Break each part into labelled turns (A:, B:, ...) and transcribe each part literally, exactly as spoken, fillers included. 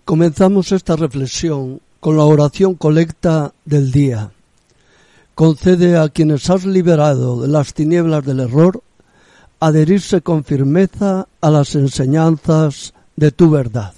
A: Comenzamos esta reflexión con la oración colecta del día. Concede a quienes has liberado de las tinieblas del error adherirse con firmeza a las enseñanzas de tu verdad.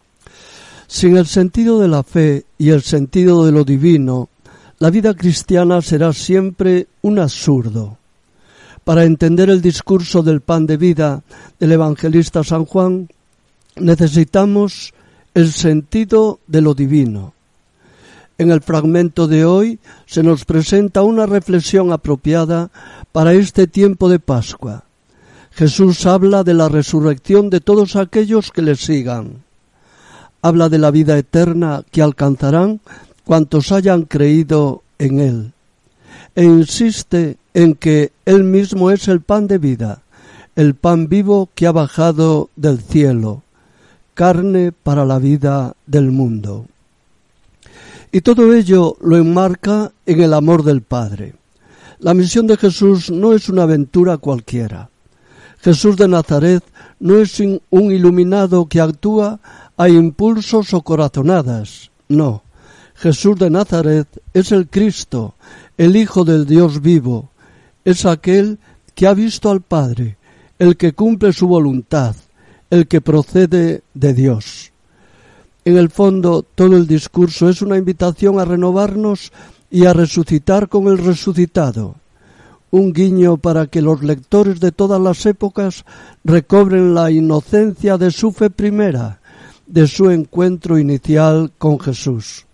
A: Sin el sentido de la fe y el sentido de lo divino, la vida cristiana será siempre un absurdo. Para entender el discurso del pan de vida del evangelista San Juan, necesitamos el sentido de lo divino. En el fragmento de hoy se nos presenta una reflexión apropiada para este tiempo de Pascua. Jesús habla de la resurrección de todos aquellos que le sigan. Habla de la vida eterna que alcanzarán cuantos hayan creído en Él. E insiste en que Él mismo es el pan de vida, el pan vivo que ha bajado del cielo, carne para la vida del mundo. Y todo ello lo enmarca en el amor del Padre. La misión de Jesús no es una aventura cualquiera. Jesús de Nazaret no es un iluminado que actúa a impulsos o corazonadas. No, Jesús de Nazaret es el Cristo, el Hijo del Dios vivo. Es aquel que ha visto al Padre, el que cumple su voluntad, el que procede de Dios. En el fondo, todo el discurso es una invitación a renovarnos y a resucitar con el resucitado. Un guiño para que los lectores de todas las épocas recobren la inocencia de su fe primera, de su encuentro inicial con Jesús.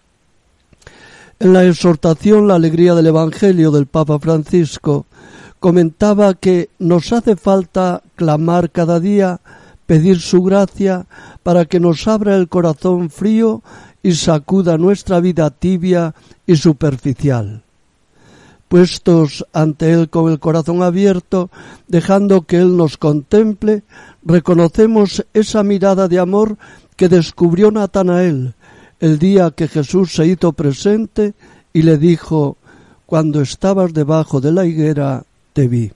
A: En la exhortación La alegría del Evangelio del Papa Francisco, comentaba que nos hace falta clamar cada día, pedir su gracia para que nos abra el corazón frío y sacuda nuestra vida tibia y superficial. Puestos ante Él con el corazón abierto, dejando que Él nos contemple, reconocemos esa mirada de amor que descubrió Natanael el día que Jesús se hizo presente y le dijo: «Cuando estabas debajo de la higuera, te vi».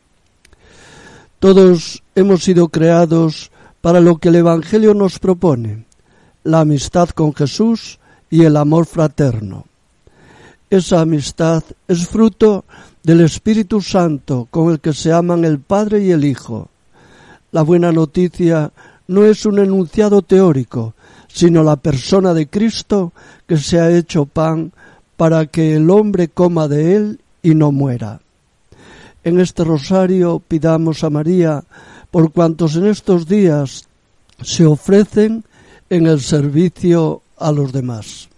A: Todos hemos sido creados para lo que el Evangelio nos propone, la amistad con Jesús y el amor fraterno. Esa amistad es fruto del Espíritu Santo con el que se aman el Padre y el Hijo. La buena noticia no es un enunciado teórico, sino la persona de Cristo que se ha hecho pan para que el hombre coma de él y no muera. En este rosario pidamos a María por cuantos en estos días se ofrecen en el servicio a los demás.